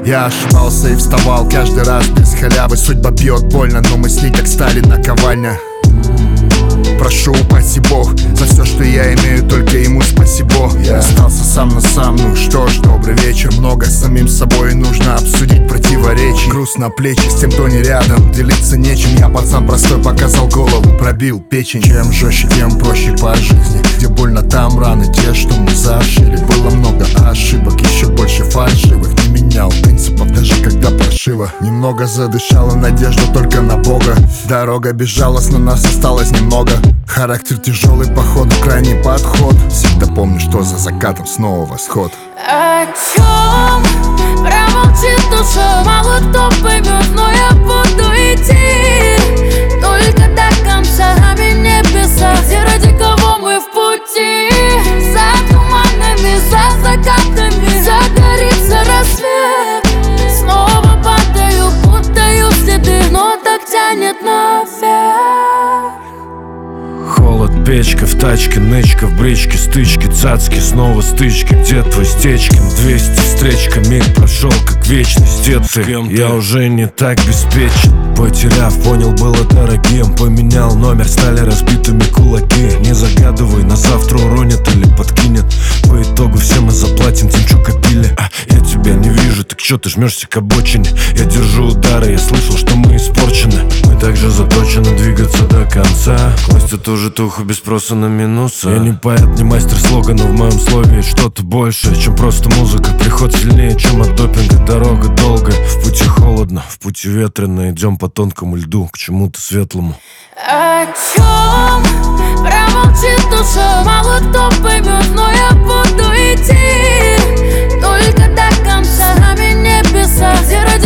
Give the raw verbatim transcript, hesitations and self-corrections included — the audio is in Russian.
Я ошибался и вставал каждый раз без халявы. Судьба бьет больно, но мы с ней как стали наковальня. Прошу, упаси Бог за все, что я имею, только ему спасибо. Я остался сам на сам, ну что ж, добрый вечер. Много с самим собой нужно обсудить противоречий. Груз на плечи с тем, кто не рядом, делиться нечем. Я пацан простой, показал голову, пробил печень. Чем жестче, тем проще по жизни. Где больно, там раны те, что мы зашили. Было много ошибок, еще больше фальшивых. Не менял принципов, даже когда прошиво. Немного задышала надежда только на Бога. Дорога безжалостна, нас осталось немного. Характер тяжелый, походу крайний подход. Всегда помню, что за закатом снова восход. О чем промолчит душа, мало кто поймет, но я буду идти только до конца, нами небеса, где ради кого мы в пути. За туманами, за закатами загорится рассвет. Снова падаю, путаю следы, но так тянет наверх. Холод, печка, в тачке, нычка, в бричке, стычки, цацки, снова стычки. Где твой Стечкин? двести встречка, миг прошел как вечность. Где ты? Я уже не так беспечен. Потеряв, понял, было дорогим. Поменял номер, стали разбитыми кулаки. Не загадывай, на завтра уронят или подкинет. По итогу все мы заплатим тем, что копили. А, я тебя не вижу, так чё ты жмешься к обочине? Я держу удары, я слышал, что мы испорчены. Мы также заточены двигаться до конца. Класть эту же туху без спроса на минусы. Я не поэт, не мастер слога, но в моем слове есть что-то большее, чем просто музыка. Приход сильнее, чем от допинга. Дорога долгая, в пути холодно, в пути ветрено. Идем по тонкому льду, к чему-то светлому. О чем промолчит душа, мало кто поймет, но я буду идти только до конца, нами небеса, где